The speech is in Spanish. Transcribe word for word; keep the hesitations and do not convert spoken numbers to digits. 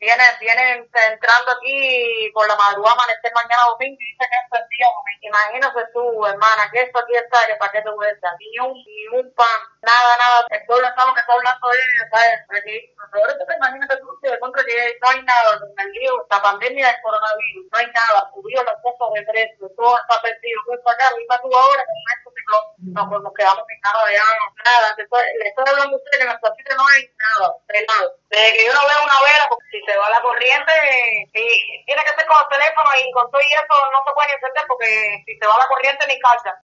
viene, viene entrando aquí por la madrugada, amanecer mañana domingo y dice que esto es día domingo. Imagínate tú, hermana, que esto aquí está, que para qué te cuesta, ni un, ni un pan, nada, nada. El pueblo estamos que está hablando de, ¿sabes? Aquí, ahora te imagínate tú, que de contra que no hay nada, en el lío, la pandemia del coronavirus, no hay nada, subió los costos de precios, todo está perdido, pues para acá, misma tú ahora, con esto ciclón, nos, nos quedamos sin nada, ya, nada, después, le estoy hablando a usted que en nuestra sitio no hay nada, de nada. Desde que yo no veo una vela, porque si se va la corriente, y tiene que ser con el teléfono y con todo y eso no se puede ni encender porque si se va la corriente ni calza.